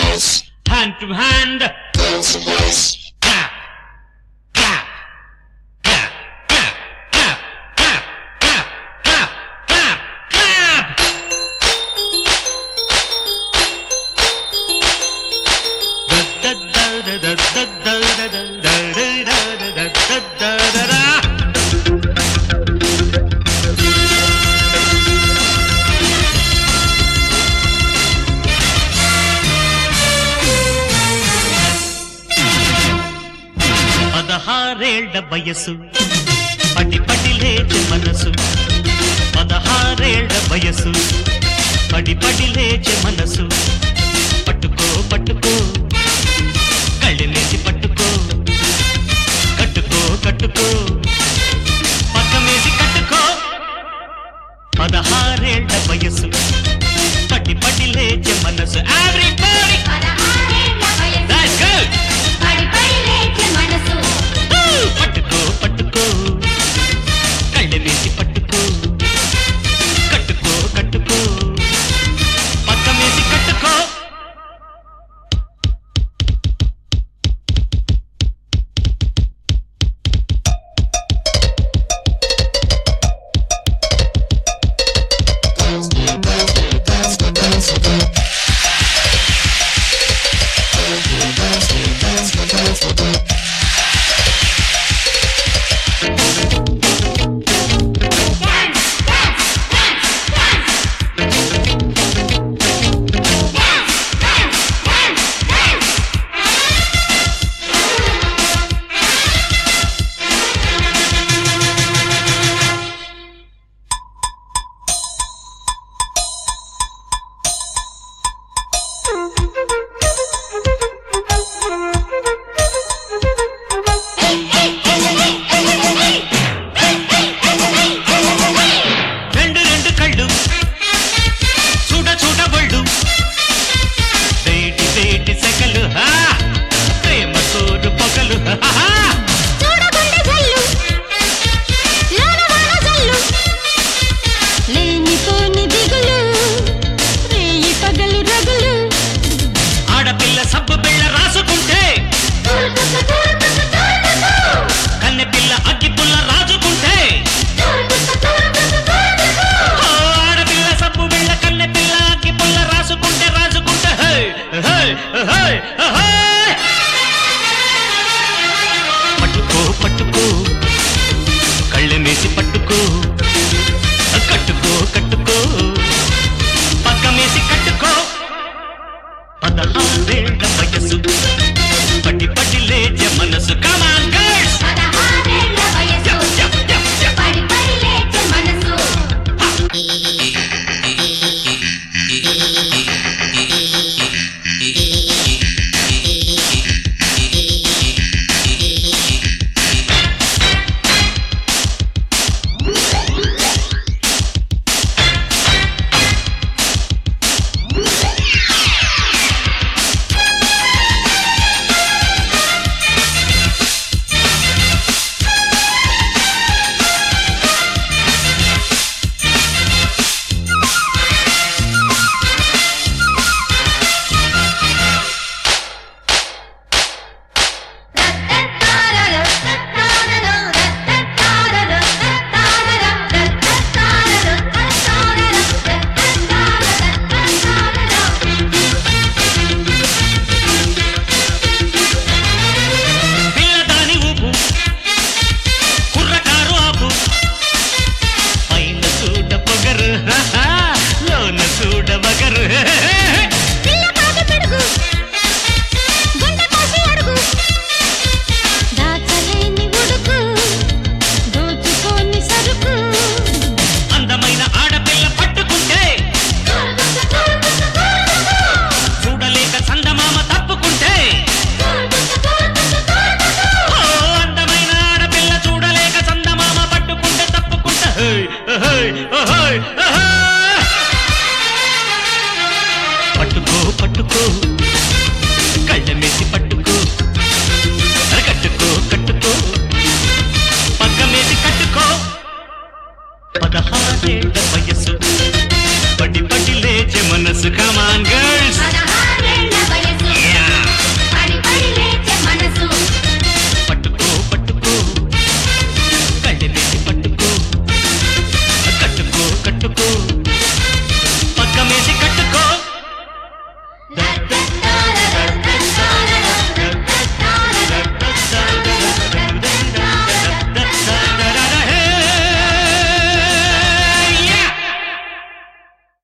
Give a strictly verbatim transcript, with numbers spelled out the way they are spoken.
hand to hand, clap, clap, clap, clap, clap, clap, clap, clap, clap, clap. Da da da da da da da da da da da da da da. పదహారేళ్ల వయసు పడి పడి లేచే మనసు పదహారేళ్ల వయసు పడి పడి లేచే మనసు పట్టుకో పట్టుకో కళ్ళెలేసి పట్టుకో కట్టుకో కట్టుకో పక్కమేసి కట్టుకో పదహారేళ్ల వయసు పడి పడి లేచే మనసు ఎవ్రీబడీ దట్స్ గుడ్ పడి పడి లేచే మనసు పట్టుకో పట్టుకో కళ్ళెలేసి పట్టుకో కట్టుకో కట్టుకో పక్కమేసి కట్టుకో పట్టుకో పట్టుకో కళ్ళెమేసి పట్టుకో కట్టుకో కట్టుకో పక్కమేసి కట్టుకో పదహారేళ్ల వయసు పడి పడి లేచే మనసు కమ్ ఆన్ గర్ల్స్ పదహారేళ్ల వయసు పడి పడి లేచే మనసు పట్టుకో పట్టుకో కళ్ళెమేసి